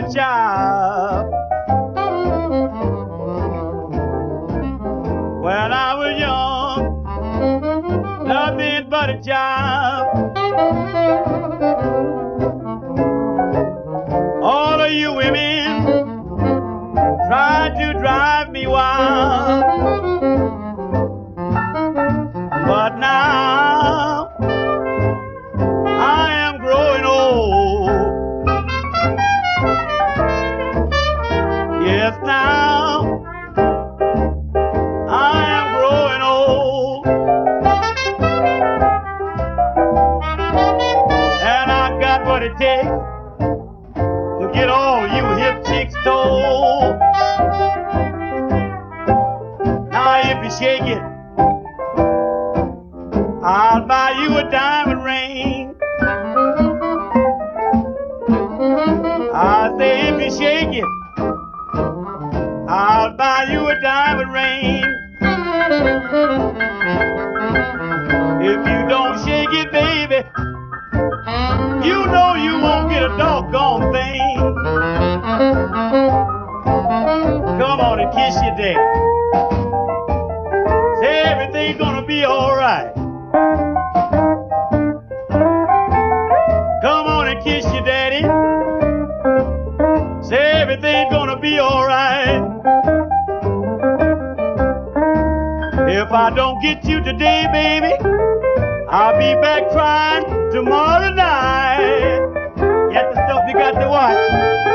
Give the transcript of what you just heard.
a child. When I was young, nothing but a child. All of you women tried to drive me wild, but now I am growing old. Yes, now I am growing old, and I got what it takes to get all you hip chicks told. Now if you shake it, I'll buy you a diamond ring. I say if you shake it, I'll buy you a diamond ring. If you don't shake it, baby, you know you won't get a doggone thing. Come on and kiss your daddy. Say everything's gonna be alright. Come on and kiss your daddy. Say everything's gonna be alright. If I don't get you today, baby, I'll be back crying tomorrow night. That's the stuff you got to watch.